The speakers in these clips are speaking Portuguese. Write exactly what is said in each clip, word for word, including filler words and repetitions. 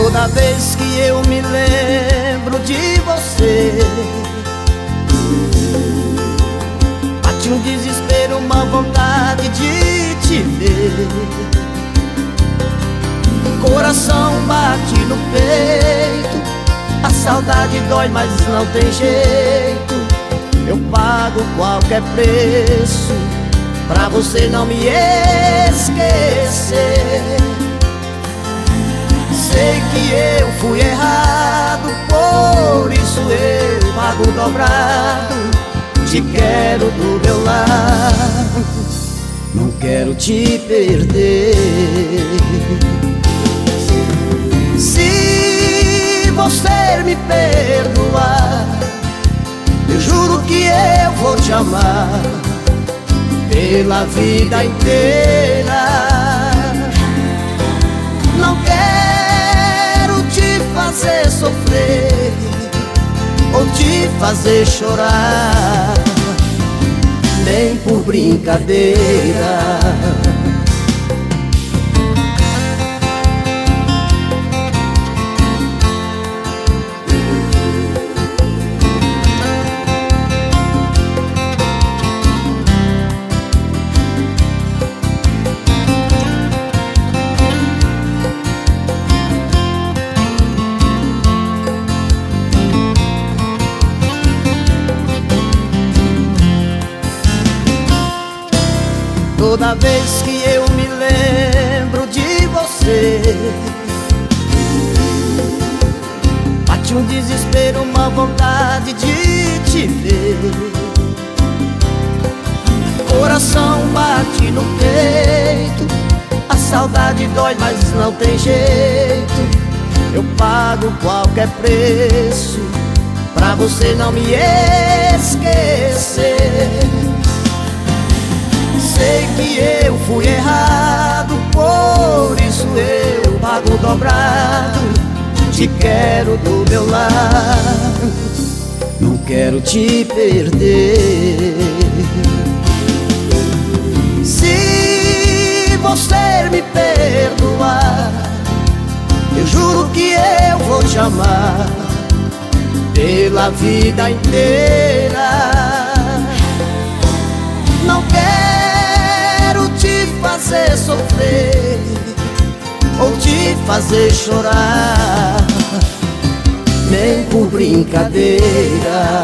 Toda vez que eu me lembro de você, bate um desespero, uma vontade de te ver. Coração bate no peito, a saudade dói, mas não tem jeito. Eu pago qualquer preço pra você não me esquecer. Sei que eu fui errado, por isso eu pago dobrado. Te quero do meu lado, não quero te perder. Se você me perdoar, eu juro que eu vou te amar pela vida inteira. Não quero te fazer sofrer ou te fazer chorar, nem por brincadeira. Toda vez que eu me lembro de você, bate um desespero, uma vontade de te ver. Coração bate no peito, a saudade dói, mas não tem jeito. Eu pago qualquer preço pra você não me esquecer. Sei que eu fui errado, por isso eu pago dobrado. Te quero do meu lado, não quero te perder. Se você me perdoar, eu juro que eu vou te amar pela vida inteira. Não quero te fazer sofrer ou te fazer chorar, nem por brincadeira.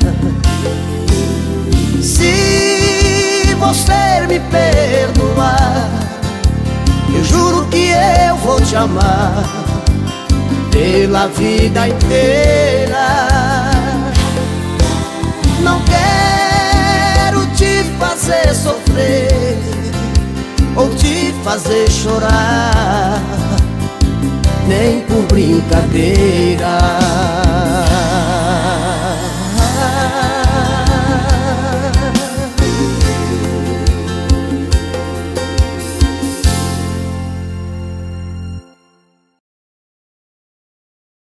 Se você me perdoar, eu juro que eu vou te amar pela vida inteira. Não quero te fazer sofrer ou te fazer chorar, nem por brincadeira.